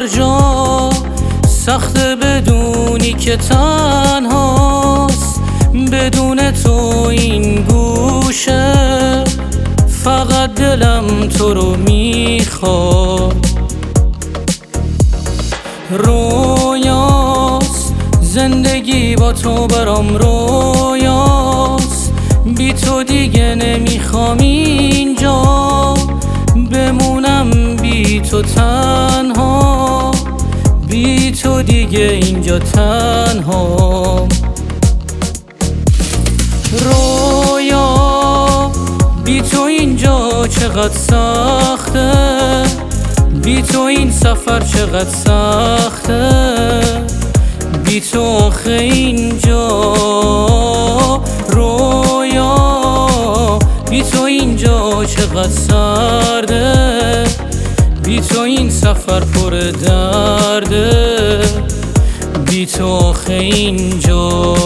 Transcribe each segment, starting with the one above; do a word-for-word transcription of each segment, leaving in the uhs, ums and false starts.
هر جا سخته بدونی که تنهاست، بدون تو این گوشه فقط دلم تو رو میخواد. رویاست زندگی با تو برام رویاست، بی تو دیگه نمیخوام اینجا بمونم، بی تو تنها، بی تو دیگه اینجا تنها. رویا بی تو اینجا چقدر سخته، بی تو این سفر چقدر سخته، بی تو آخه اینجا. رویا بی تو اینجا چقدر سرده، بی تو این سفر پر درده، بی تو آخه اینجا.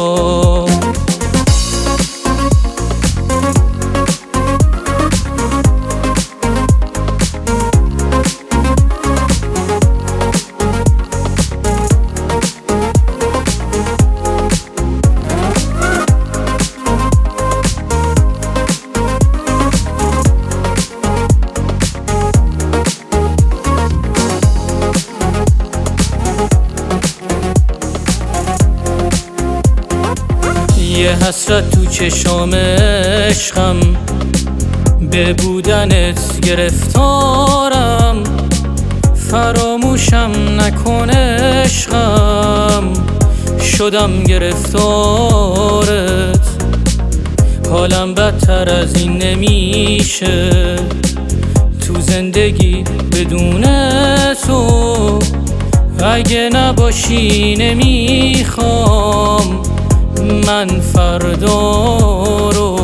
یه حسرت تو چشام عشقم، به بودنت گرفتارم، فراموشم نکن عشقم، شدم گرفتارت. حالم بدتر از این نمیشه تو زندگی بدون تو، اگه نباشی نمیخوام من فردا رو.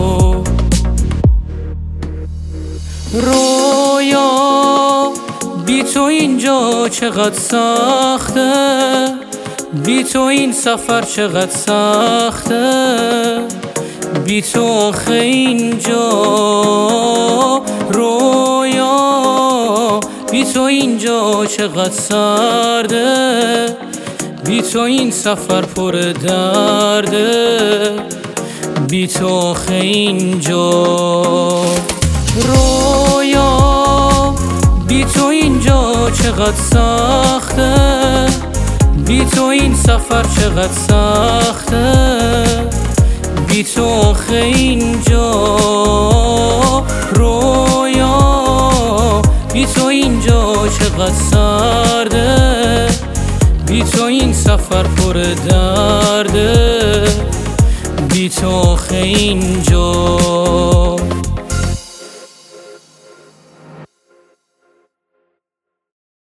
رویا بی تو اینجا چقدر سخته، بی تو این سفر چقدر سخته، بی تو آخه اینجا. رویا بی تو اینجا چقدر سرده، بی تو این سفر پر درده، بی تو آخه اینجا. رویا بی تو اینجا چقدر سخته، بی تو این سفر چقدر سخته، بی تو آخه اینجا. رویا بی تو اینجا چقدر سرده، بی تو این سفر پر درده، بی تو آخه اینجا.